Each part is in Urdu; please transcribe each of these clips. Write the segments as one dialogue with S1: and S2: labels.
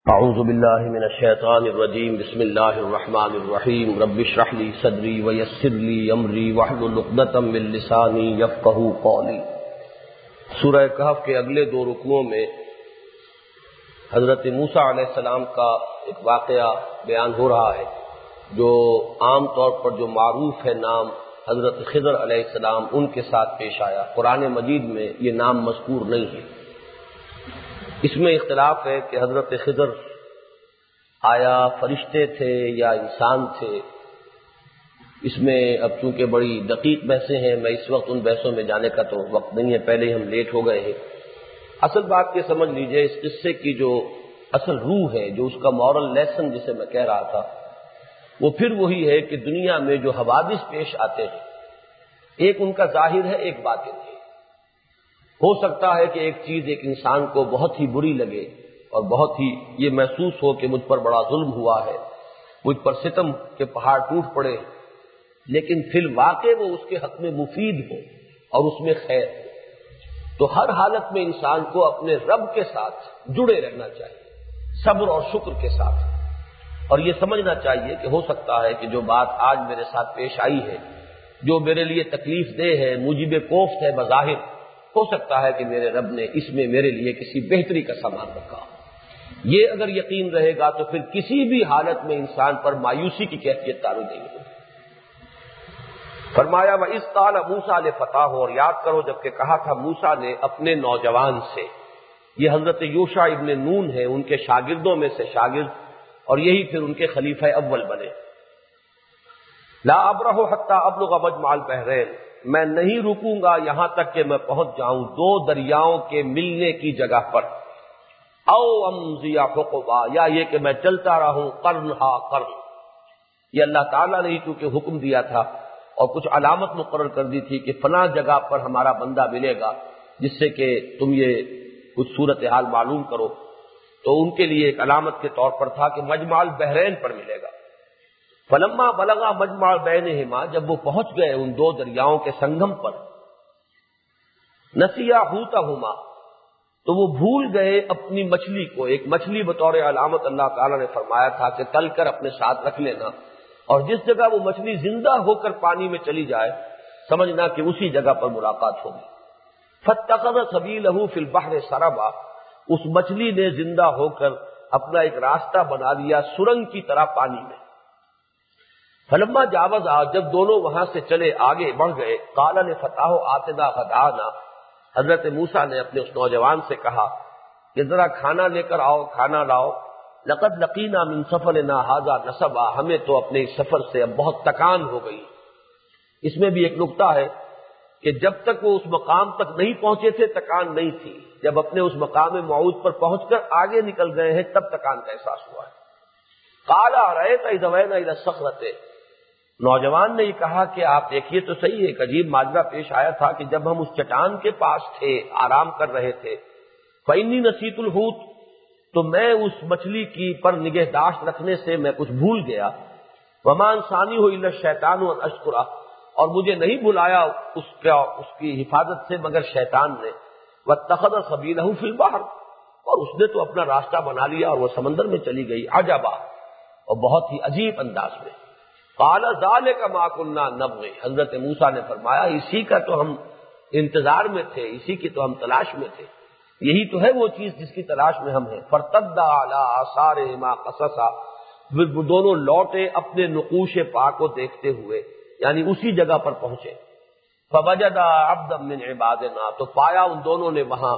S1: اعوذ باللہ من الشیطان الرجیم بسم اللہ الرحمن الرحیم رب اشرح لی صدری ویسر لی امری واحلل عقدۃ من لسانی یفقہوا قولی۔ سورہ کہف کے اگلے دو رکوعوں میں حضرت موسیٰ علیہ السلام کا ایک واقعہ بیان ہو رہا ہے جو عام طور پر جو معروف ہے نام حضرت خضر علیہ السلام ان کے ساتھ پیش آیا۔ قرآن مجید میں یہ نام مذکور نہیں ہے۔ اس میں اختلاف ہے کہ حضرت خضر آیا فرشتے تھے یا انسان تھے۔ اس میں اب چونکہ بڑی دقیق بحثیں ہیں، میں اس وقت ان بحثوں میں جانے کا تو وقت نہیں ہے، پہلے ہی ہم لیٹ ہو گئے ہیں۔ اصل بات یہ سمجھ لیجئے، اس قصے کی جو اصل روح ہے، جو اس کا مورل لیسن جسے میں کہہ رہا تھا، وہ پھر وہی ہے کہ دنیا میں جو حوادث پیش آتے ہیں، ایک ان کا ظاہر ہے، ایک باطن ہے۔ ہو سکتا ہے کہ ایک چیز ایک انسان کو بہت ہی بری لگے اور بہت ہی یہ محسوس ہو کہ مجھ پر بڑا ظلم ہوا ہے، مجھ پر ستم کے پہاڑ ٹوٹ پڑے، لیکن فی الواقع وہ اس کے حق میں مفید ہو اور اس میں خیر ہو۔ تو ہر حالت میں انسان کو اپنے رب کے ساتھ جڑے رہنا چاہیے، صبر اور شکر کے ساتھ، اور یہ سمجھنا چاہیے کہ ہو سکتا ہے کہ جو بات آج میرے ساتھ پیش آئی ہے، جو میرے لیے تکلیف دہ ہے، موجب کوفت ہے بظاہر، ہو سکتا ہے کہ میرے رب نے اس میں میرے لیے کسی بہتری کا سامان رکھا۔ یہ اگر یقین رہے گا تو پھر کسی بھی حالت میں انسان پر مایوسی کی کیفیت طاری نہیں ہوگی۔ فرمایا وَإِذْ قَالَ مُوسَىٰ لِفَتَاهُ، اور یاد کرو جب کہ کہا تھا موسیٰ نے اپنے نوجوان سے، یہ حضرت یوشع ابن نون ہے، ان کے شاگردوں میں سے شاگرد، اور یہی پھر ان کے خلیفہ اول بنے۔ لا ابرح حتی ابلغ مجمع البحرین، میں نہیں رکوں گا یہاں تک کہ میں پہنچ جاؤں دو دریاؤں کے ملنے کی جگہ پر، او امضی حقبا، یا یہ کہ میں چلتا رہوں قرن ہا قرن۔ یہ اللہ تعالیٰ نے ہی چونکہ حکم دیا تھا اور کچھ علامت مقرر کر دی تھی کہ فلاں جگہ پر ہمارا بندہ ملے گا، جس سے کہ تم یہ کچھ صورتحال معلوم کرو، تو ان کے لیے ایک علامت کے طور پر تھا کہ مجمع البحرین پر ملے گا۔ فلما بلغا مجمع بینہما، جب وہ پہنچ گئے ان دو دریاؤں کے سنگم پر، نسیا حوتہما، تو وہ بھول گئے اپنی مچھلی کو۔ ایک مچھلی بطور علامت اللہ تعالیٰ نے فرمایا تھا کہ تل کر اپنے ساتھ رکھ لینا، اور جس جگہ وہ مچھلی زندہ ہو کر پانی میں چلی جائے سمجھنا کہ اسی جگہ پر ملاقات ہوگی۔ فاتخذ سبیلہ فی البحر سربا، اس مچھلی نے زندہ ہو کر اپنا ایک راستہ بنا لیا سرنگ کی طرح پانی میں۔ فلما جاوزا، جب دونوں وہاں سے چلے آگے بڑھ گئے، قال لفتاہ آتنا غدانا، حضرت موسیٰ نے اپنے اس نوجوان سے کہا کہ ذرا کھانا لے کر آؤ، کھانا لاؤ، لقد لقینا من سفرنا ھذا نصبا، ہمیں تو اپنے اس سفر سے اب بہت تکان ہو گئی۔ اس میں بھی ایک نکتہ ہے کہ جب تک وہ اس مقام تک نہیں پہنچے تھے تکان نہیں تھی، جب اپنے اس مقام موعود پر پہنچ کر آگے نکل گئے ہیں تب تکان کا احساس ہوا ہے۔ قال ارأیت اذ اوینا الی الصخرۃ، نوجوان نے یہ کہا کہ آپ دیکھیے تو صحیح، ایک عجیب ماجرا پیش آیا تھا کہ جب ہم اس چٹان کے پاس تھے، آرام کر رہے تھے، فإنی نسیت الحوت، تو میں اس مچھلی کی پر نگہداشت رکھنے سے میں کچھ بھول گیا، وما انسانیہ الا الشیطان ان اشکرہ، اور مجھے نہیں بلایا اس کی حفاظت سے مگر شیطان نے، واتخذ سبیلہ فی البحر، اور اس نے تو اپنا راستہ بنا لیا اور وہ سمندر میں چلی گئی، عجبا، اور بہت ہی عجیب انداز میں۔ قال ذلک ما کنا نبغی، حضرت موسیٰ نے فرمایا اسی کا تو ہم انتظار میں تھے، اسی کی تو ہم تلاش میں تھے، یہی تو ہے وہ چیز جس کی تلاش میں ہم ہیں۔ فارتدا علی آثارہما قصصا، وہ دونوں لوٹے اپنے نقوش پا کو دیکھتے ہوئے، یعنی اسی جگہ پر پہنچے۔ فوجدا عبدا من عبادنا، تو پایا ان دونوں نے وہاں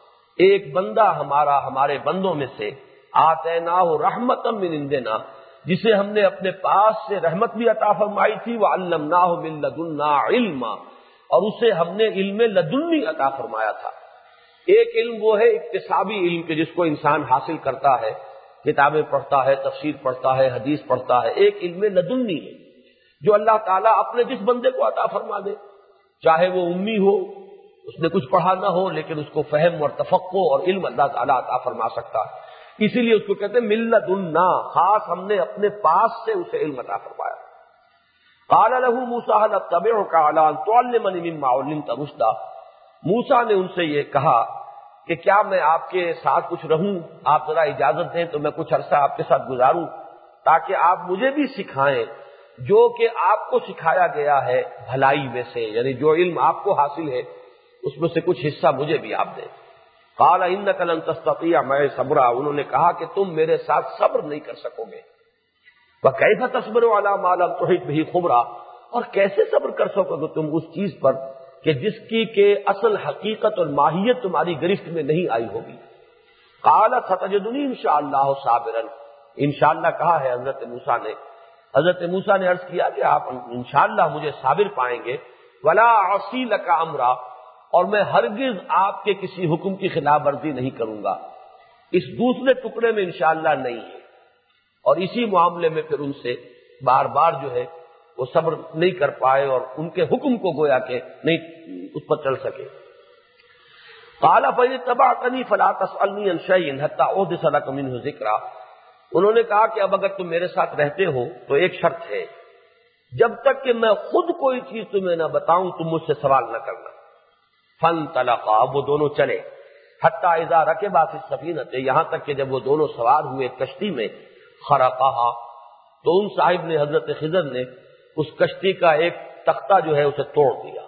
S1: ایک بندہ ہمارے بندوں میں سے، آتیناہ رحمتا من عندنا، جسے ہم نے اپنے پاس سے رحمت بھی عطا فرمائی تھی، وعلمناہ من لدنا علما، اور اسے ہم نے علم لدنی عطا فرمایا تھا۔ ایک علم وہ ہے اکتسابی علم کہ جس کو انسان حاصل کرتا ہے، کتابیں پڑھتا ہے، تفسیر پڑھتا ہے، حدیث پڑھتا ہے، ایک علم لدنی ہے جو اللہ تعالیٰ اپنے جس بندے کو عطا فرما دے، چاہے وہ امی ہو، اس نے کچھ پڑھا نہ ہو، لیکن اس کو فہم اور تفقہ اور علم اللہ تعالیٰ عطا فرما سکتا ہے، اسی لیے اس کو کہتے ہیں من لدنا، خاص ہم نے اپنے پاس سے اسے علم عطا فرمایا۔ قال له موسیٰ هل اتبعک علی ان تعلمنی مما علمت رشدا، موسیٰ نے ان سے یہ کہا کہ کیا میں آپ کے ساتھ کچھ رہوں، آپ ذرا اجازت دیں تو میں کچھ عرصہ آپ کے ساتھ گزاروں تاکہ آپ مجھے بھی سکھائیں جو کہ آپ کو سکھایا گیا ہے بھلائی میں سے، یعنی جو علم آپ کو حاصل ہے اس میں سے کچھ حصہ مجھے بھی آپ دیں۔ قال انک لن تستطیع معی صبرا، انہوں نے کہا کہ تم میرے ساتھ صبر نہیں کر سکو گے۔ وکیف تصبر علی ما لم تحط بہ خبرا، اور کیسے صبر کر سکو گے تم اس چیز پر کہ جس کی کہ اصل حقیقت اور ماہیت تمہاری گرفت میں نہیں آئی ہوگی۔ قال ستجدنی انشاءاللہ صابرا، انشاءاللہ کہا ہے حضرت موسیٰ نے۔ حضرت موسیٰ نے عرض کیا کہ آپ انشاءاللہ مجھے صابر پائیں گے، ولا اعصی لک امرا، اور میں ہرگز آپ کے کسی حکم کی خلاف ورزی نہیں کروں گا۔ اس دوسرے ٹکڑے میں انشاءاللہ نہیں ہے، اور اسی معاملے میں پھر ان سے بار بار جو ہے وہ صبر نہیں کر پائے اور ان کے حکم کو گویا کہ نہیں اس پر چل سکے۔ قال فإن اتبعتنی فلا تسألنی عن شیء حتى أحدث لك منه ذکرا، انہوں نے کہا کہ اب اگر تم میرے ساتھ رہتے ہو تو ایک شرط ہے، جب تک کہ میں خود کوئی چیز تمہیں نہ بتاؤں تم مجھ سے سوال نہ کرنا۔ فانطلقا، وہ دونوں چلے، حتی اذا رکبا فی السفینۃ، یہاں تک کہ جب وہ دونوں سوار ہوئے کشتی میں، خرقہا، تو ان صاحب نے حضرت خضر نے اس کشتی کا ایک تختہ جو ہے اسے توڑ دیا۔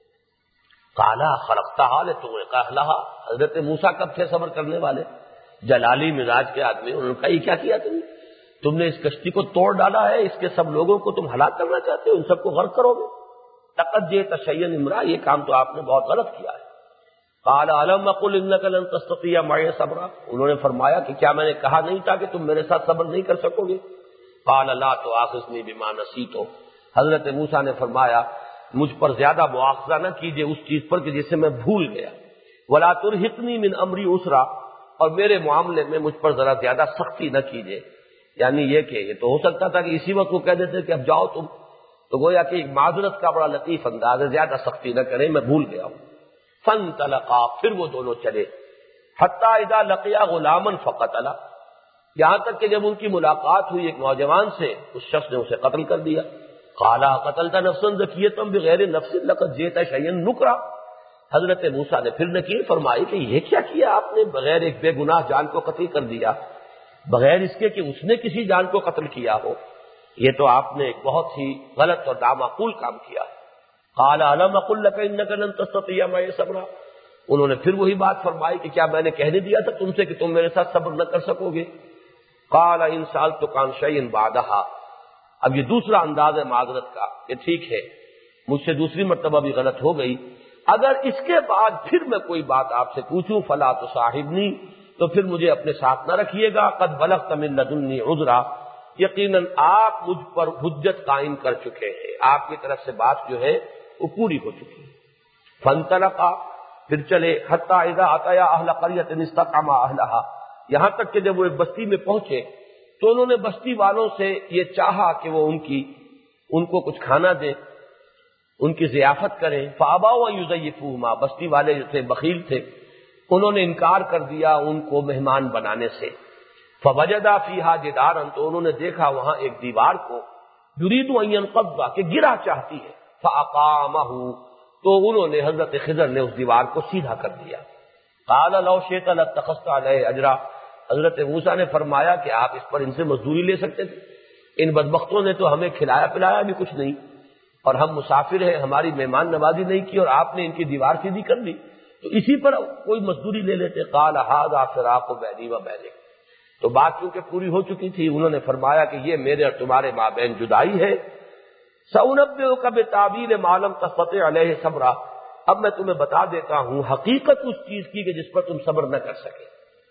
S1: قالا خرقتہا لتغرق اہلہا، حضرت موسیٰ کب تھے صبر کرنے والے، جلالی مزاج کے آدمی، انہوں نے کہا یہ کیا کیا تم نے اس کشتی کو توڑ ڈالا ہے، اس کے سب لوگوں کو تم ہلاک کرنا چاہتے ہو، ان سب کو غرق کرو گے۔ لقد جئت شیئا امرا، یہ کام تو آپ نے بہت غلط کیا ہے۔ قال الم اقل انک لن تستطیع معی صبرا، انہوں نے فرمایا کہ کیا میں نے کہا نہیں تھا کہ تم میرے ساتھ صبر نہیں کر سکو گے۔ قال لا تؤاخذنی بما نسیت، حضرت موسیٰ نے فرمایا مجھ پر زیادہ مؤاخذہ نہ کیجیے اس چیز پر کہ جسے میں بھول گیا۔ ولا ترہقنی من امری عسرا، اور میرے معاملے میں مجھ پر ذرا زیادہ سختی نہ کیجیے، یعنی یہ کہ یہ تو ہو سکتا تھا کہ اسی وقت وہ کہہ دیتے کہ اب جاؤ تم، تو گویا کہ ایک معذرت کا بڑا لطیف انداز ہے، زیادہ سختی نہ کریں، میں بھول گیا ہوں۔ فانطلقا، پھر وہ دونوں چلے، حتی اذا لقیا غلاما فقتلا، یہاں تک کہ جب ان کی ملاقات ہوئی ایک نوجوان سے، اس شخص نے اسے قتل کر دیا۔ قالا قتلت نفسا زکیۃ بغیر نفس لقد جئت شیئا نکرا، حضرت موسیٰ نے پھر نکیر فرمائی کہ یہ کیا کیا آپ نے، بغیر ایک بے گناہ جان کو قتل کر دیا، بغیر اس کے کہ اس نے کسی جان کو قتل کیا ہو، یہ تو آپ نے ایک بہت ہی غلط اور نامعقول کام کیا ہے۔ قال الم اقل لک انک لن تستطیع معی صبرا، انہوں نے پھر وہی بات فرمائی کہ کیا میں نے کہنے دیا تھا تم سے کہ تم میرے ساتھ صبر نہ کر سکو گے۔ قال ان سألتک عن شیء بعدہا، اب یہ دوسرا انداز ہے معذرت کا کہ ٹھیک ہے مجھ سے دوسری مرتبہ بھی غلط ہو گئی، اگر اس کے بعد پھر میں کوئی بات آپ سے پوچھوں فلا تصاحبنی، تو پھر مجھے اپنے ساتھ نہ رکھیے گا، قد بلغت من لدنی عذرا، یقیناً آپ مجھ پر حجت قائم کر چکے ہیں، آپ کی طرف سے بات جو ہے وہ پوری ہو چکی ہے۔ فانطلقا، پھر چلے، حتی اذا اتیا اہل قریۃ استطعما اہلہا، یہاں تک کہ جب وہ ایک بستی میں پہنچے تو انہوں نے بستی والوں سے یہ چاہا کہ وہ ان کو کچھ کھانا دیں، ان کی ضیافت کریں۔ فابوا ان یضیفوہما، بستی والے جو تھے بخیل تھے، انہوں نے انکار کر دیا ان کو مہمان بنانے سے۔ فوجدا فیہا جدارا، تو انہوں نے دیکھا وہاں ایک دیوار کو، یرید ان ینقض، کہ گرا چاہتی ہے، فاقامہ، تو انہوں نے حضرت خضر نے اس دیوار کو سیدھا کر دیا۔ قال لو شئت لاتخذت علیہ اجرا، حضرت موسیٰ نے فرمایا کہ آپ اس پر ان سے مزدوری لے سکتے تھے، ان بدبختوں نے تو ہمیں کھلایا پلایا بھی کچھ نہیں، اور ہم مسافر ہیں، ہماری مہمان نوازی نہیں کی، اور آپ نے ان کی دیوار سیدھی کر دی، تو اسی پر کوئی مزدوری لے لیتے۔ قال ھذا فراق بینی و بینک، تو بات چونکہ پوری ہو چکی تھی، انہوں نے فرمایا کہ یہ میرے اور تمہارے مابین جدائی ہے۔ سأنبئک بتاویل ما لم تستطع علیہ صبرا، اب میں تمہیں بتا دیتا ہوں حقیقت اس چیز کی کہ جس پر تم صبر نہ کر سکے۔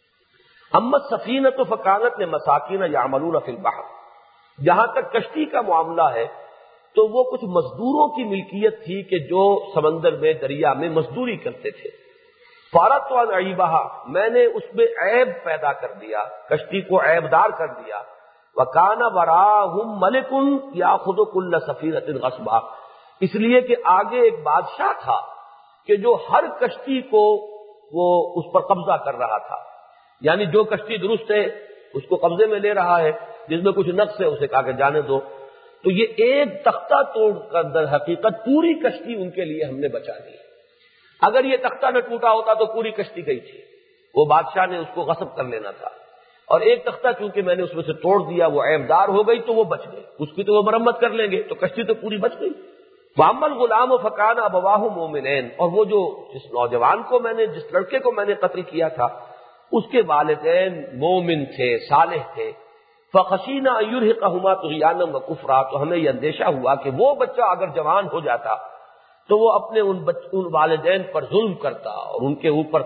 S1: اما السفینۃ فکانت لمساکین یعملون فی البحر، جہاں تک کشتی کا معاملہ ہے تو وہ کچھ مزدوروں کی ملکیت تھی کہ جو سمندر میں دریا میں مزدوری کرتے تھے۔ فارت عن عیبہا، میں نے اس میں عیب پیدا کر دیا، کشتی کو عیب دار کر دیا۔ وکان وراہم ملک یاخذ کل سفینۃ غصبا، اس لیے کہ آگے ایک بادشاہ تھا کہ جو ہر کشتی کو وہ اس پر قبضہ کر رہا تھا، یعنی جو کشتی درست ہے اس کو قبضے میں لے رہا ہے، جس میں کچھ نقص ہے اسے کہا کہ جانے دو۔ تو یہ ایک تختہ توڑ کر در حقیقت پوری کشتی ان کے لیے ہم نے بچا دی۔ اگر یہ تختہ نہ ٹوٹا ہوتا تو پوری کشتی گئی تھی، وہ بادشاہ نے اس کو غصب کر لینا تھا، اور ایک تختہ چونکہ میں نے اس میں سے توڑ دیا، وہ عیبدار ہو گئی تو وہ بچ گئی، اس کی تو وہ مرمت کر لیں گے، تو کشتی تو پوری بچ گئی۔ وَأَمَّا الْغُلَامُ فَكَانَ أَبَوَاهُ مُؤْمِنَيْنِ، اور وہ جو جس نوجوان کو میں نے، جس لڑکے کو میں نے قتل کیا تھا، اس کے والدین مومن تھے، صالح تھے۔ فَخَشِينَا أَن يُرْهِقَهُمَا طُغْيَانًا وَكُفْرًا، تو ہمیں یہ اندیشہ ہوا کہ وہ بچہ اگر جوان ہو جاتا تو وہ اپنے ان والدین پر ظلم کرتا اور ان کے اوپر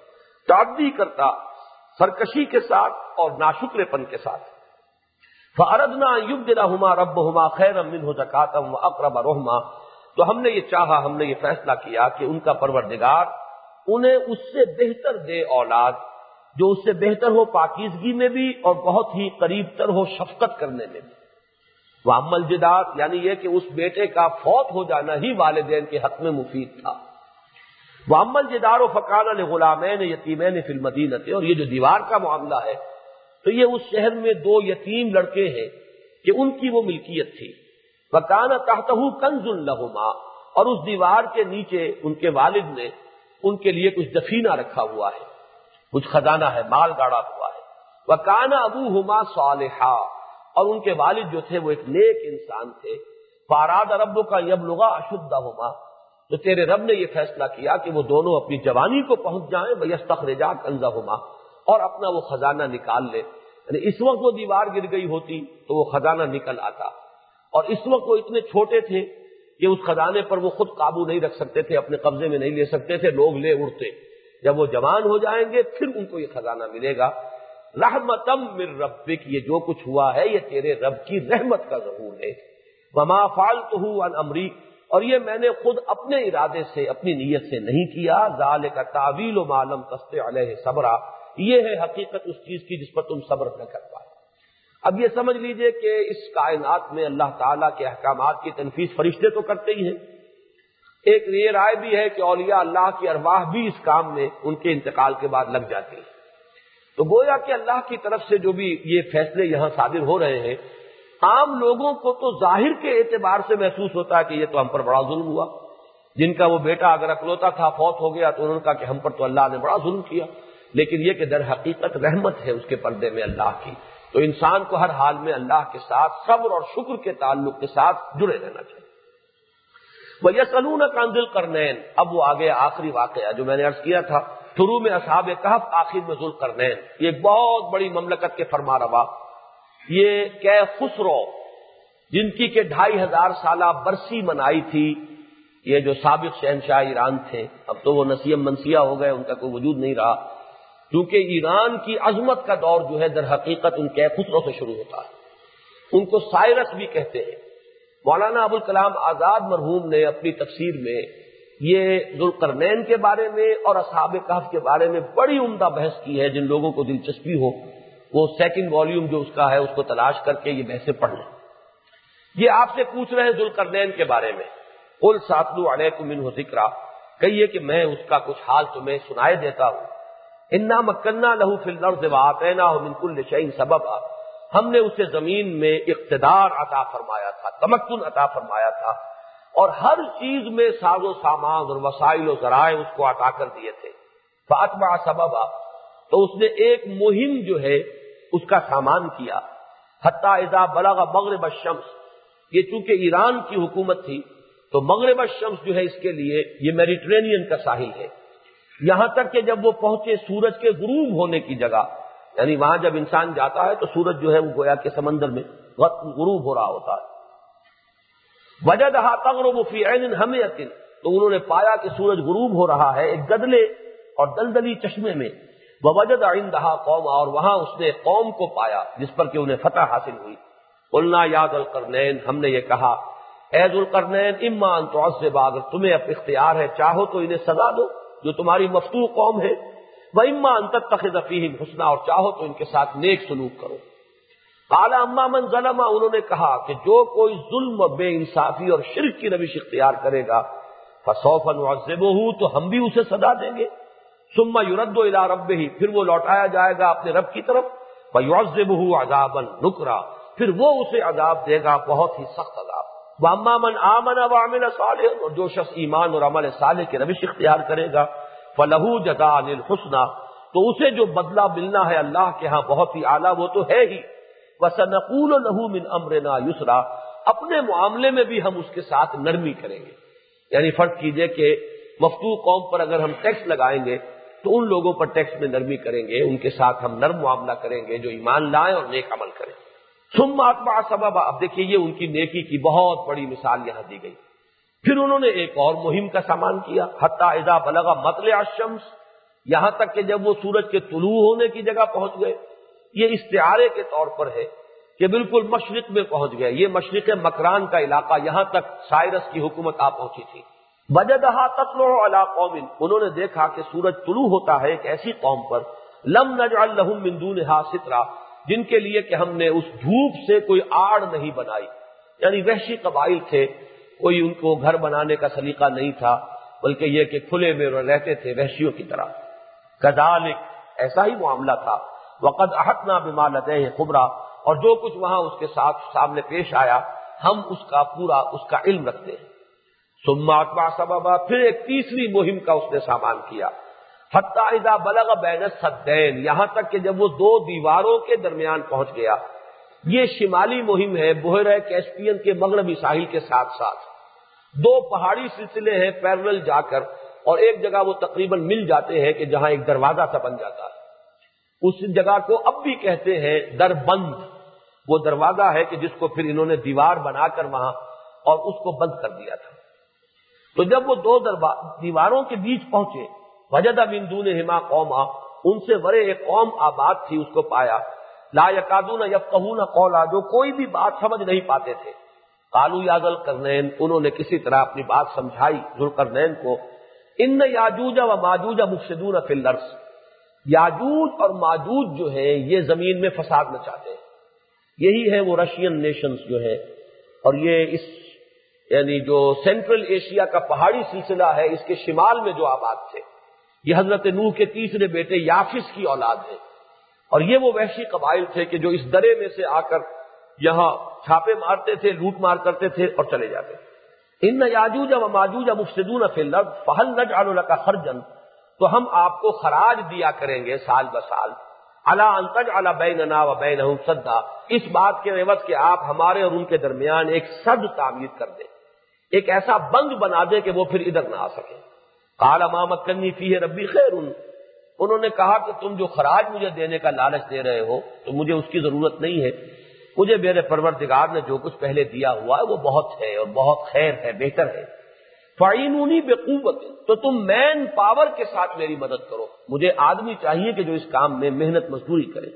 S1: تعدی کرتا، سرکشی کے ساتھ اور ناشکرے پن کے ساتھ۔ فَأَرَدْنَا أَن يُبْدِلَهُمَا رَبُّهُمَا خَيْرًا مِّنْهُ زَكَاةً وَأَقْرَبَ رُحْمًا، تو ہم نے یہ چاہا، ہم نے یہ فیصلہ کیا کہ ان کا پروردگار انہیں اس سے بہتر دے اولاد، جو اس سے بہتر ہو پاکیزگی میں بھی اور بہت ہی قریب تر ہو شفقت کرنے میں بھی۔ وَأَمَّا الْجِدَارُ، یعنی یہ کہ اس بیٹے کا فوت ہو جانا ہی والدین کے حق میں مفید تھا۔ وَأَمَّا الْجِدَارُ فَكَانَ لِغُلَامَيْنِ يَتِيمَيْنِ فِي الْمَدِينَةِ، اور یہ جو دیوار کا معاملہ ہے تو یہ اس شہر میں دو یتیم لڑکے ہیں کہ ان کی وہ ملکیت تھی۔ وَكَانَ تَحْتَهُ كَنْزٌ لَهُمَا، اور اس دیوار کے نیچے ان کے والد نے ان کے لیے کچھ دفینہ رکھا ہوا ہے، کچھ خزانہ ہے، مال گاڑا ہوا ہے۔ وَكَانَ أَبُوهُمَا صَالِحًا، اور ان کے والد جو تھے وہ ایک نیک انسان تھے۔ فَأَرَادَ رَبُّكَ أَن يَبْلُغَا أَشُدَّهُمَا، تو تیرے رب نے یہ فیصلہ کیا کہ وہ دونوں اپنی جوانی کو پہنچ جائیں، وَيَسْتَخْرِجَا كَنزَهُمَا، اور اپنا وہ خزانہ نکال لے۔ یعنی اس وقت وہ دیوار گر گئی ہوتی تو وہ خزانہ نکل آتا، اور اس وقت وہ اتنے چھوٹے تھے کہ اس خزانے پر وہ خود قابو نہیں رکھ سکتے تھے، اپنے قبضے میں نہیں لے سکتے تھے، لوگ لے اڑتے۔ جب وہ جوان ہو جائیں گے پھر ان کو یہ خزانہ ملے گا۔ رحمتم من ربک، یہ جو کچھ ہوا ہے یہ تیرے رب کی رحمت کا ظہور ہے۔ وما فعلتہ عن امری، اور یہ میں نے خود اپنے ارادے سے، اپنی نیت سے نہیں کیا۔ ذالک تعویل ما لم تستطع علیہ صبرا، یہ ہے حقیقت اس چیز کی جس پر تم صبر نہ کر پائے۔ اب یہ سمجھ لیجئے کہ اس کائنات میں اللہ تعالیٰ کے احکامات کی تنفیذ فرشتے تو کرتے ہی ہیں، ایک یہ رائے بھی ہے کہ اولیاء اللہ کی ارواح بھی اس کام میں ان کے انتقال کے بعد لگ جاتی ہیں۔ تو گویا کہ اللہ کی طرف سے جو بھی یہ فیصلے یہاں صادر ہو رہے ہیں، عام لوگوں کو تو ظاہر کے اعتبار سے محسوس ہوتا ہے کہ یہ تو ہم پر بڑا ظلم ہوا، جن کا وہ بیٹا اگر اکلوتا تھا فوت ہو گیا تو انہوں نے کہا کہ ہم پر تو اللہ نے بڑا ظلم کیا، لیکن یہ کہ در حقیقت رحمت ہے اس کے پردے میں اللہ کی۔ تو انسان کو ہر حال میں اللہ کے ساتھ صبر اور شکر کے تعلق کے ساتھ جڑے رہنا چاہیے۔ وَيَسْأَلُونَكَ عَنِ ذِي الْقَرْنَيْنِ، اب وہ آگے آخری واقعہ جو میں نے عرض کیا تھا، شروع میں اصحاب کہف، آخر میں ذو القرنین، یہ ایک بہت بڑی مملکت کے فرما روا، یہ خسرو جن کی کہ 2500 سالہ برسی منائی تھی، یہ جو سابق شہنشاہ ایران تھے، اب تو وہ نسیم منسیہ ہو گئے، ان کا کوئی وجود نہیں رہا، کیونکہ ایران کی عظمت کا دور جو ہے در حقیقت ان کے خسرو سے شروع ہوتا ہے، ان کو سائرس بھی کہتے ہیں۔ مولانا ابوالکلام آزاد مرحوم نے اپنی تفسیر میں یہ ذو القرنین کے بارے میں اور اصحاب کہف کے بارے میں بڑی عمدہ بحث کی ہے، جن لوگوں کو دلچسپی ہو وہ سیکنڈ والیوم جو اس کا ہے اس کو تلاش کر کے یہ بحثیں پڑھ لیں۔ یہ آپ سے پوچھ رہے ہیں ذو القرنین کے بارے میں، قل ساتلو علیکم منہ ذکرا، کہیے کہ میں اس کا کچھ حال تمہیں سنائے دیتا ہوں۔ انا مکننا لہ فی الارض وآتیناہ من کل شیء سببا، ہم نے اسے زمین میں اقتدار عطا فرمایا تھا، تمکن عطا فرمایا تھا، اور ہر چیز میں ساز و سامان اور وسائل و ذرائع اس کو عطا کر دیے تھے۔ فاتبع سببا، تو اس نے ایک مہم جو ہے اس کا سامان کیا، حتی اذا بلغ مغرب الشمس، یہ چونکہ ایران کی حکومت تھی تو مغرب الشمس جو ہے اس کے لیے یہ میڈیٹرینین کا ساحل ہے، یہاں تک کہ جب وہ پہنچے سورج کے غروب ہونے کی جگہ، یعنی وہاں جب انسان جاتا ہے تو سورج جو ہے وہ گویا کہ سمندر میں غروب ہو رہا ہوتا ہے۔ وجدہا تغرب فی عین حمیۃ، تو انہوں نے پایا کہ سورج غروب ہو رہا ہے ایک گدلے اور دلدلی چشمے میں۔ ووجد عندہا قوما، اور وہاں اس نے قوم کو پایا جس پر کہ انہیں فتح حاصل ہوئی۔ قلنا یا ذو القرنین، ہم نے یہ کہا اے ذو القرنین، اما ان تعذب، اگر تمہیں اب اختیار ہے چاہو تو انہیں سزا دو جو تمہاری مفتوح قوم ہے، وَإِمَّا أَن تَتَّخِذَ فِيهِمْ حُسْنًا، اور چاہو تو ان کے ساتھ نیک سلوک کرو۔ قَالَ أَمَّا مَنْ ظَلَمَ، انہوں نے کہا کہ جو کوئی ظلم و بے انصافی اور شرک کی روش اختیار کرے گا، فَسَوْفَ نُعَذِّبُهُ، تو ہم بھی اسے سزا دیں گے، ثُمَّ يُرَدُّ إِلَىٰ رَبِّهِ، پھر وہ لوٹایا جائے گا اپنے رب کی طرف، فَيُعَذِّبُهُ عَذَابًا نُكْرًا، پھر وہ اسے عذاب دے گا بہت ہی سخت عذاب۔ وَأَمَّا مَنْ آمَنَ وَعَمِلَ صَالِحًا، اور جو شخص ایمان اور عمل صالح کی روش اختیار کرے گا، فَلَهُ جَزَاءً الْحُسْنَىٰ، تو اسے جو بدلہ ملنا ہے اللہ کے ہاں بہت ہی اعلیٰ وہ تو ہے ہی، وَسَنَقُولُ لَهُ مِنْ أَمْرِنَا يُسْرًا، اپنے معاملے میں بھی ہم اس کے ساتھ نرمی کریں گے۔ یعنی فرض کیجئے کہ مفتوح قوم پر اگر ہم ٹیکس لگائیں گے تو ان لوگوں پر ٹیکس میں نرمی کریں گے، ان کے ساتھ ہم نرم معاملہ کریں گے جو ایمان لائیں اور نیک عمل کریں۔ ثم اتبع سببا، اب دیکھیے یہ ان کی نیکی کی بہت بڑی مثال یہاں دی گئی۔ پھر انہوں نے ایک اور مہم کا سامان کیا، حتی اذا بلغ مطلع الشمس، یہاں تک کہ جب وہ سورج کے طلوع ہونے کی جگہ پہنچ گئے، یہ استعارے کے طور پر ہے کہ بالکل مشرق میں پہنچ گئے، یہ مشرق مکران کا علاقہ، یہاں تک سائرس کی حکومت آ پہنچی تھی۔ وجدہا تطلع علی قوم، انہوں نے دیکھا کہ سورج طلوع ہوتا ہے ایک ایسی قوم پر، لم نجعل لہم من دونہا سترا، جن کے لیے کہ ہم نے اس دھوپ سے کوئی آڑ نہیں بنائی، یعنی وحشی قبائل تھے، کوئی ان کو گھر بنانے کا سلیقہ نہیں تھا، بلکہ یہ کہ کھلے میں رہتے تھے وحشیوں کی طرح۔ کذالک، ایسا ہی معاملہ تھا، وقد احطنا بما لدیہ خبرا، اور جو کچھ وہاں اس کے ساتھ سامنے پیش آیا ہم اس کا پورا اس کا علم رکھتے ہیں۔ ثم اتبع سببا، پھر ایک تیسری مہم کا اس نے سامان کیا، حتی اذا بلغ بین السدین، یہاں تک کہ جب وہ دو دیواروں کے درمیان پہنچ گیا۔ یہ شمالی مہم ہے بحیرہ کیسپیئن کے مغربی ساحل کے ساتھ ساتھ، دو پہاڑی سلسلے ہیں پیرلل جا کر، اور ایک جگہ وہ تقریباً مل جاتے ہیں کہ جہاں ایک دروازہ سا بن جاتا ہے، اس جگہ کو اب بھی کہتے ہیں دربند، وہ دروازہ ہے کہ جس کو پھر انہوں نے دیوار بنا کر وہاں اور اس کو بند کر دیا تھا۔ تو جب وہ دو دیواروں کے بیچ پہنچے، وجد من دونہما قوما، ان سے ورے ایک قوم آباد تھی، اس کو پایا، لا یکادون یفقہون قولا، جو کوئی بھی بات سمجھ نہیں پاتے تھے۔ قالوا یا ذا القرنین، انہوں نے کسی طرح اپنی بات سمجھائی ذوالقرنین کو، ان یاجوج و ماجوج مفسدون فی الارض، یاجوج اور ماجوج جو ہیں یہ زمین میں فساد مچاتے ہیں، یہی ہے وہ رشین نیشنز جو ہے، اور یہ اس یعنی جو سینٹرل ایشیا کا پہاڑی سلسلہ ہے اس کے شمال میں جو آباد تھے، یہ حضرت نوح کے تیسرے بیٹے یافس کی اولاد ہے، اور یہ وہ وحشی قبائل تھے کہ جو اس درے میں سے آ کر یہاں چھاپے مارتے تھے، لوٹ مار کرتے تھے اور چلے جاتے تھے۔ ان یاجوج و ماجوج مفسدون فی الارض فہل نجعل لک خرجا، تو ہم آپ کو خراج دیا کریں گے سال بسال، علی ان تجعل بیننا و بینہم سدا، اس بات کے عوض کہ آپ ہمارے اور ان کے درمیان ایک سد تعمیر کر دیں، ایک ایسا بند بنا دے کہ وہ پھر ادھر نہ آ سکے۔ قال ما مکنی فیہ ربی خیر، انہوں نے کہا کہ تم جو خراج مجھے دینے کا لالچ دے رہے ہو تو مجھے اس کی ضرورت نہیں ہے، مجھے میرے پروردگار نے جو کچھ پہلے دیا ہوا ہے وہ بہت ہے اور بہت خیر ہے، بہتر ہے۔ فَعِینُونِی بِقُوَّۃٍ، تو تم مین پاور کے ساتھ میری مدد کرو، مجھے آدمی چاہیے کہ جو اس کام میں محنت مزدوری کرے۔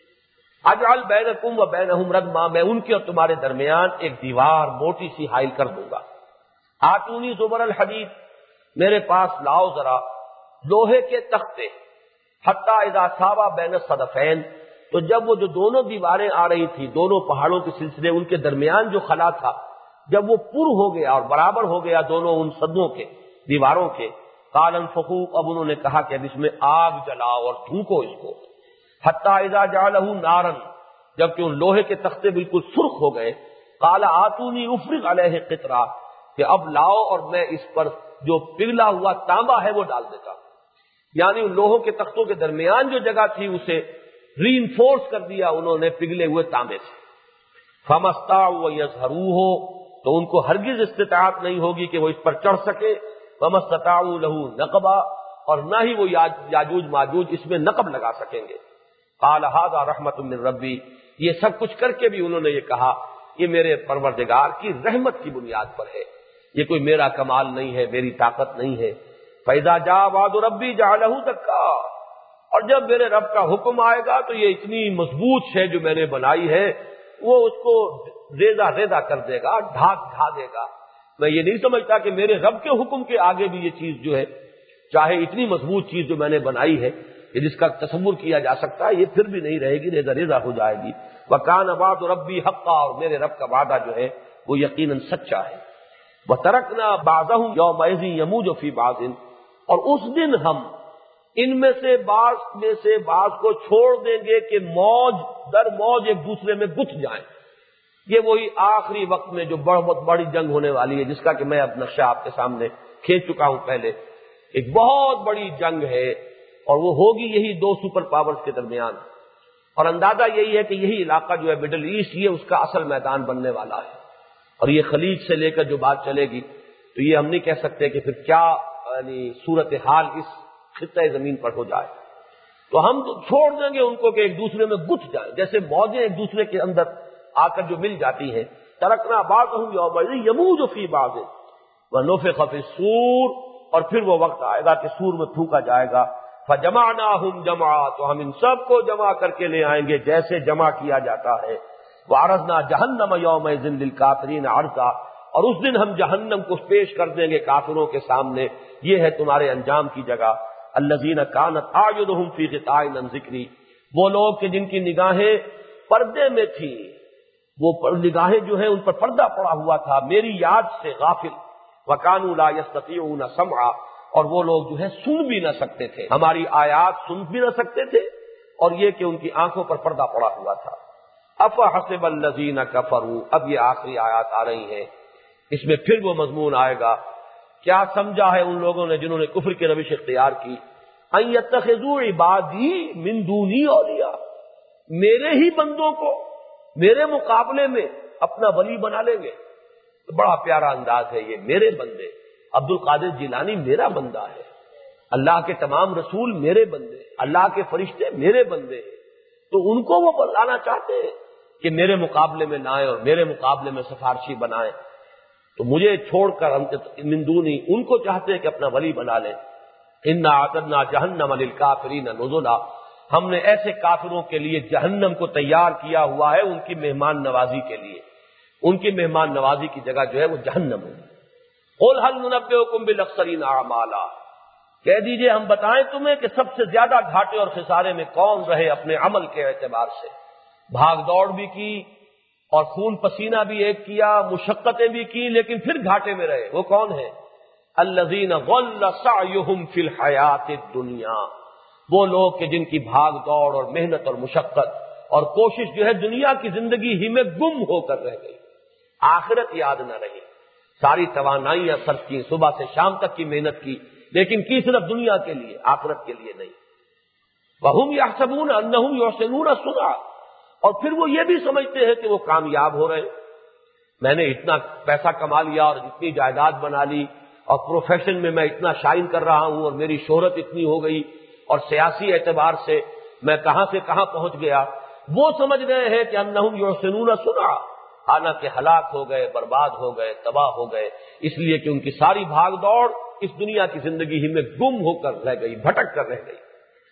S1: اجعل بینکم و بینہم ردما، میں ان کے اور تمہارے درمیان ایک دیوار موٹی سی حائل کر دوں گا۔ آتونی زبر الحدید، میرے پاس لاؤ ذرا لوہے کے تختے، حتی اذا ساوا بین الصدفین، تو جب وہ جو دونوں دیواریں آ رہی تھی، دونوں پہاڑوں کے سلسلے، ان کے درمیان جو خلا تھا، جب وہ پر ہو گیا اور برابر ہو گیا دونوں ان صدوں کے دیواروں کے، قال انفخوا، اب انہوں نے کہا کہ اب اس میں آگ جلاؤ اور دھوکو اس کو، حتی اذا جعلہ نارا، جبکہ ان لوہے کے تختے بالکل سرخ ہو گئے، قال آتونی افرغ علیہ قطرہ، کہ اب لاؤ اور میں اس پر جو پگھلا ہوا تانبا ہے وہ ڈال دیتا ہوں، یعنی ان لوہوں کے تختوں کے درمیان جو جگہ تھی اسے ری انفورس کر دیا انہوں نے پگھلے ہوئے تانبے سے۔ فَمَسْتَطَاعُوا يَظْهَرُوهُ، تو ان کو ہرگز استطاعت نہیں ہوگی کہ وہ اس پر چڑھ سکے، وَمَسْتَطَاعُوا لَهُ نَقْبًا، اور نہ ہی وہ یاجوج ماجوج اس میں نقب لگا سکیں گے۔ قَالَ هَذَا رَحْمَةٌ مِّن رَّبِّی، یہ سب کچھ کر کے بھی انہوں نے یہ کہا یہ میرے پروردگار کی رحمت کی بنیاد پر ہے، یہ کوئی میرا کمال نہیں ہے، میری طاقت نہیں ہے۔ فَإِذَا جَاءَ وَعْدُ رَبِّی جَعَلَهُ دَكَّا، اور جب میرے رب کا حکم آئے گا تو یہ اتنی مضبوط شے جو میں نے بنائی ہے وہ اس کو ریزہ ریزہ کر دے گا، ڈھا دے گا۔ میں یہ نہیں سمجھتا کہ میرے رب کے حکم کے آگے بھی یہ چیز جو ہے، چاہے اتنی مضبوط چیز جو میں نے بنائی ہے کہ جس کا تصور کیا جا سکتا ہے، یہ پھر بھی نہیں رہے گی، ریزہ ریزہ ہو جائے گی۔ وَكَانَ وَعْدُ رَبِّی حَقًّا، اور میرے رب کا وعدہ جو ہے وہ یقیناً سچا ہے۔ وَتَرَكْنَا بَعْضَهُمْ يَوْمَئِذٍ يَمُوجُ فِي بَعْضٍ، اور اس دن ہم ان میں سے بعض کو چھوڑ دیں گے کہ موج در موج ایک دوسرے میں گتھ جائیں، یہ وہی آخری وقت میں جو بہت بڑی جنگ ہونے والی ہے، جس کا کہ میں اب نقشہ آپ کے سامنے کھینچ چکا ہوں پہلے. ایک بہت بڑی جنگ ہے اور وہ ہوگی یہی دو سپر پاورز کے درمیان. اور اندازہ یہی ہے کہ یہی علاقہ جو ہے مڈل ایسٹ، یہ اس کا اصل میدان بننے والا ہے. اور یہ خلیج سے لے کر جو بات چلے گی تو یہ ہم نہیں کہہ سکتے کہ پھر کیا یعنی صورتحال اس خطۂ زمین پر ہو جائے. تو ہم تو چھوڑ دیں گے ان کو کہ ایک دوسرے میں گتھ جائیں، جیسے موجیں ایک دوسرے کے اندر آ کر جو مل جاتی ہیں. ترکنا بعضهم یومئذ یموج فی بعض ونفخ فی الصور، اور پھر وہ وقت آئے گا کہ سور میں پھونکا جائے گا. فجمعناہم جمعا، تو ہم ان سب کو جمع کر کے لے آئیں گے جیسے جمع کیا جاتا ہے. وعرضنا جہنم یومئذ للکافرین عرضا، اور اس دن ہم جہنم کو پیش کر دیں گے کافروں کے سامنے، یہ ہے تمہارے انجام کی جگہ. الذین کانت اعینہم فی غطاء عن ذکری، وہ لوگ کہ جن کی نگاہیں پردے میں تھی، وہ نگاہیں جو ہیں ان پر پردہ پڑا ہوا تھا میری یاد سے غافل. وَكَانُوا لَا يَسْتَطِيعُونَ سَمْعًا، اور وہ لوگ جو ہے سن بھی نہ سکتے تھے، ہماری آیات سن بھی نہ سکتے تھے، اور یہ کہ ان کی آنکھوں پر پردہ پڑا ہوا تھا. أَفَحَسِبَ الَّذِينَ كَفَرُوا، اب یہ آخری آیات آ رہی ہیں، اس میں پھر وہ مضمون آئے گا. کیا سمجھا ہے ان لوگوں نے جنہوں نے کفر کی روش اختیار کی؟ أَن يَتَّخِذُوا عِبَادِي مِن دُونِي أَوْلِيَاءَ، میرے ہی بندوں کو میرے مقابلے میں اپنا ولی بنا لیں گے. بڑا پیارا انداز ہے یہ، میرے بندے. عبد القادر جیلانی میرا بندہ ہے، اللہ کے تمام رسول میرے بندے، اللہ کے فرشتے میرے بندے ہیں. تو ان کو وہ بلانا چاہتے ہیں کہ میرے مقابلے میں لائیں اور میرے مقابلے میں سفارشی بنائیں. تو مجھے چھوڑ کر من دونی، ان کو چاہتے ہیں کہ اپنا ولی بنا لیں. انا اعتدنا جہنم للکافرین نزلا، ہم نے ایسے کافروں کے لیے جہنم کو تیار کیا ہوا ہے ان کی مہمان نوازی کے لیے. ان کی مہمان نوازی کی جگہ جو ہے وہ جہنم ہے. قل هل ننبئکم بالاخسرین اعمالا، کہہ دیجئے ہم بتائیں تمہیں کہ سب سے زیادہ گھاٹے اور خسارے میں کون رہے اپنے عمل کے اعتبار سے. بھاگ دوڑ بھی کی اور خون پسینہ بھی ایک کیا، مشقتیں بھی کی، لیکن پھر گھاٹے میں رہے. وہ کون ہے؟ الذین ضل سعیہم فی الحیات الدنیا، وہ لوگ کہ جن کی بھاگ دوڑ اور محنت اور مشقت اور کوشش جو ہے دنیا کی زندگی ہی میں گم ہو کر رہ گئی، آخرت یاد نہ رہی. ساری توانائیاں صرف کی، صبح سے شام تک کی محنت کی، لیکن کی صرف دنیا کے لیے، آخرت کے لیے نہیں. وَهُمْ يَحْسَبُونَ أَنَّهُمْ يُحْسِنُونَ صُنْعًا، اور پھر وہ یہ بھی سمجھتے ہیں کہ وہ کامیاب ہو رہے ہیں. میں نے اتنا پیسہ کما لیا اور اتنی جائیداد بنا لی، اور پروفیشن میں میں اتنا شائن کر رہا ہوں اور میری شہرت اتنی ہو گئی، اور سیاسی اعتبار سے میں کہاں سے کہاں پہنچ گیا. وہ سمجھ گئے ہیں کہ انہم یحسنون صنعا، حالانکہ ہلاک ہو گئے، برباد ہو گئے، تباہ ہو گئے، اس لیے کہ ان کی ساری بھاگ دوڑ اس دنیا کی زندگی ہی میں گم ہو کر رہ گئی، بھٹک کر رہ گئی.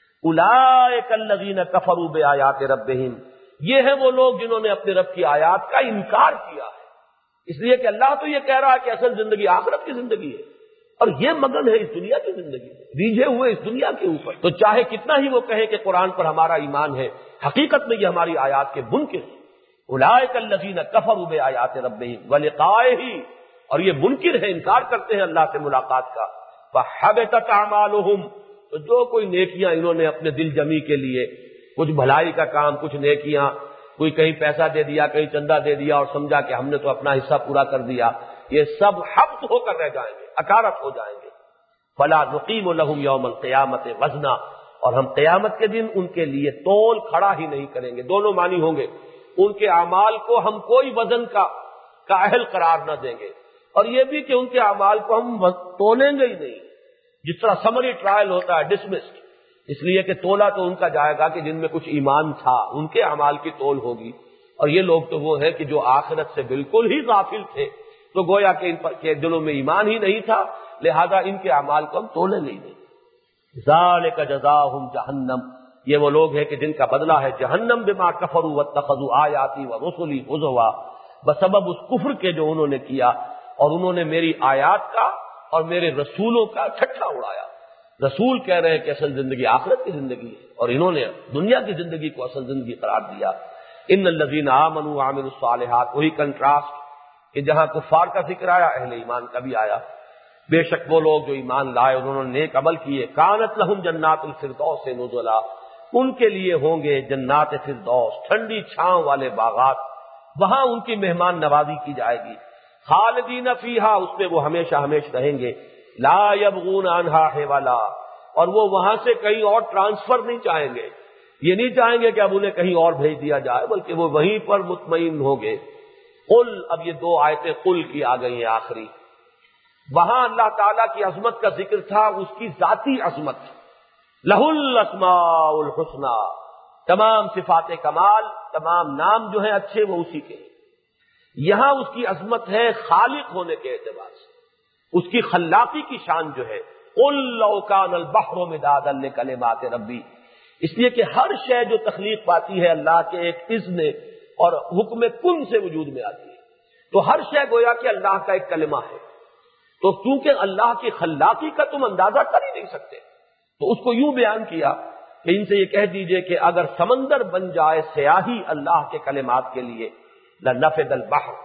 S1: اولئک الذین کفروا بآیات ربہم، یہ ہیں وہ لوگ جنہوں نے اپنے رب کی آیات کا انکار کیا ہے. اس لیے کہ اللہ تو یہ کہہ رہا ہے کہ اصل زندگی آخرت کی زندگی ہے، اور یہ مگن ہے اس دنیا کی زندگی میں، ریجھے ہوئے اس دنیا کے اوپر. تو چاہے کتنا ہی وہ کہے کہ قرآن پر ہمارا ایمان ہے، حقیقت میں یہ ہماری آیات کے منکر ہیں. اولئک الذین کفروا بآیات ربہم ولقائہ، اور یہ منکر ہے، انکار کرتے ہیں اللہ سے ملاقات کا. فحبطت اعمالہم، تو جو کوئی نیکیاں انہوں نے اپنے دل جمی کے لیے، کچھ بھلائی کا کام، کچھ نیکیاں، کوئی کہیں پیسہ دے دیا، کہیں چندہ دے دیا اور سمجھا کہ ہم نے تو اپنا حصہ پورا کر دیا، یہ سب حبط ہو کر رہ جائیں گے، اکارت ہو جائیں گے. فلا نقیم لہم یوم القیامت وزنا، اور ہم قیامت کے دن ان کے لیے تول کھڑا ہی نہیں کریں گے. دونوں معنی ہوں گے، ان کے اعمال کو ہم کوئی وزن کا اہل قرار نہ دیں گے، اور یہ بھی کہ ان کے اعمال کو ہم تولیں گے ہی نہیں. جس طرح سمری ٹرائل ہوتا ہے ڈسمسڈ، اس لیے کہ تولا تو ان کا جائے گا کہ جن میں کچھ ایمان تھا، ان کے اعمال کی تول ہوگی. اور یہ لوگ تو وہ ہیں کہ جو آخرت سے بالکل ہی غافل تھے، تو گویا کہ ان پر کے دلوں میں ایمان ہی نہیں تھا، لہذا ان کے اعمال کو ہم تولے نہیں دیں. ذالک جزاہم جہنم، یہ وہ لوگ ہیں کہ جن کا بدلہ ہے جہنم، بما کفروا واتخذوا آیاتی ورسلی ہزوا، بسبب اس کفر کے جو انہوں نے کیا اور انہوں نے میری آیات کا اور میرے رسولوں کا ٹھٹھا اڑایا. رسول کہہ رہے ہیں کہ اصل زندگی آخرت کی زندگی ہے، اور انہوں نے دنیا کی زندگی کو اصل زندگی قرار دیا. ان الذین آمنوا وعملوا الصالحات، وہی کنٹراسٹ کہ جہاں کفار کا ذکر آیا اہل ایمان کا بھی آیا. بے شک وہ لوگ جو ایمان لائے، انہوں نے نیک عمل کیے، کانت لہم جنات الفردوس نزلا، ان کے لیے ہوں گے جنات فردوس، ٹھنڈی چھاؤں والے باغات. وہاں ان کی مہمان نوازی کی جائے گی. خالدین فیہا، اس میں وہ ہمیشہ ہمیشہ رہیں گے. لا یبغون عنہا حولا، اور وہ وہاں سے کہیں اور ٹرانسفر نہیں چاہیں گے. یہ نہیں چاہیں گے کہ اب انہیں کہیں اور بھیج دیا جائے، بلکہ وہ وہیں پر مطمئن ہوں گے. قل، اب یہ 2 آیتیں قل کی آ گئی ہیں آخری. وہاں اللہ تعالیٰ کی عظمت کا ذکر تھا، اس کی ذاتی عظمت. لہ الاسماء الحسنی، تمام صفات کمال، تمام نام جو ہیں اچھے وہ اسی کے ہیں. یہاں اس کی عظمت ہے خالق ہونے کے اعتبار سے، اس کی خلاقی کی شان جو ہے. قل لو کان البحر مدادا لکلمات ربی، اس لیے کہ ہر شے جو تخلیق پاتی ہے اللہ کے ایک اذن اور حکم کن سے وجود میں آتی ہے، تو ہر شے گویا کہ اللہ کا ایک کلمہ ہے. تو کیونکہ اللہ کی خلاقی کا تم اندازہ کر ہی نہیں سکتے، تو اس کو یوں بیان کیا کہ ان سے یہ کہہ دیجئے کہ اگر سمندر بن جائے سیاہی اللہ کے کلمات کے لیے، لنفد البحر،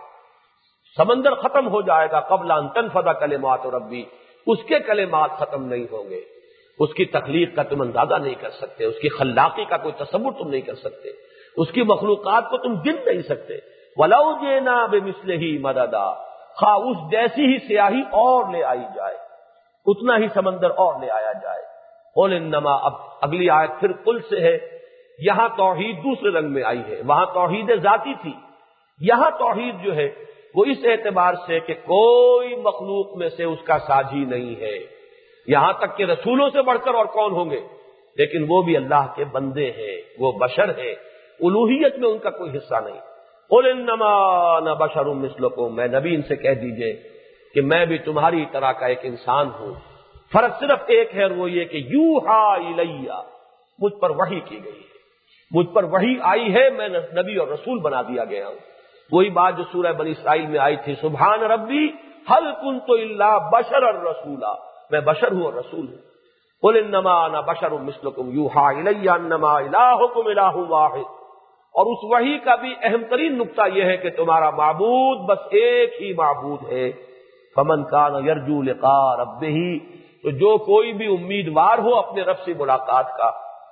S1: سمندر ختم ہو جائے گا قبل ان تنفد کلمات ربی، اس کے کلمات ختم نہیں ہوں گے. اس کی تخلیق کا تم اندازہ نہیں کر سکتے، اس کی خلاقی کا کوئی تصور تم نہیں کر سکتے، اس کی مخلوقات کو تم گن نہیں سکتے. وَلَوْ جِئْنَا بِمِثْلِهِ مَدَدًا، خواہ اس جیسی ہی سیاہی اور لے آئی جائے، اتنا ہی سمندر اور لے آیا جائے. قُلْ إِنَّمَا، اب اگلی آیت پھر قل سے ہے. یہاں توحید دوسرے رنگ میں آئی ہے، وہاں توحید ذاتی تھی. یہاں توحید جو ہے وہ اس اعتبار سے کہ کوئی مخلوق میں سے اس کا ساجی نہیں ہے، یہاں تک کہ رسولوں سے بڑھ کر اور کون ہوں گے، لیکن وہ بھی اللہ کے بندے ہیں، وہ بشر ہیں، الوہیت میں ان کا کوئی حصہ نہیں. قل انما انا بشر مثلکم، میں نبی ان سے کہہ دیجئے کہ میں بھی تمہاری طرح کا ایک انسان ہوں. فرق صرف ایک ہے، اور وہ یہ کہ یوحا الیہ، مجھ پر وحی کی گئی ہے، مجھ پر وحی آئی ہے، میں نبی اور رسول بنا دیا گیا ہوں. وہی بات جو سورہ بنی اسرائیل میں آئی تھی، سبحان ربی هل كنت الا بشرا رسولا، میں بشر ہوں اور رسول ہوں. قل انما انا بشر مثلکم یوحا الی انما الہکم الہ واحد. اور اس وحی کا بھی اہم ترین نقطہ یہ ہے کہ تمہارا معبود بس ایک ہی معبود ہے. فمن کان یرجو لقاء ربہ، تو جو کوئی بھی امیدوار ہو اپنے رب سے ملاقات کا،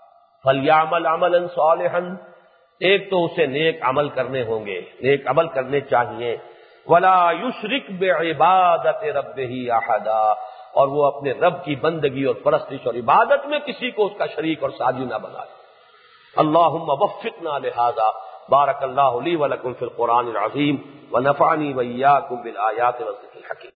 S1: فلیعمل عملا صالحا، ایک تو اسے نیک عمل کرنے ہوں گے، نیک عمل کرنے چاہیے. ولا یشرک بعبادت ربہ احدا، اور وہ اپنے رب کی بندگی اور پرستش اور عبادت میں کسی کو اس کا شریک اور ساجی نہ بنائے. اللہم وفقنا لہذا. بارک اللہ لی ولکم فی القرآن العظیم ونفعنی وإیاکم بالآیات والذکر الحکیم.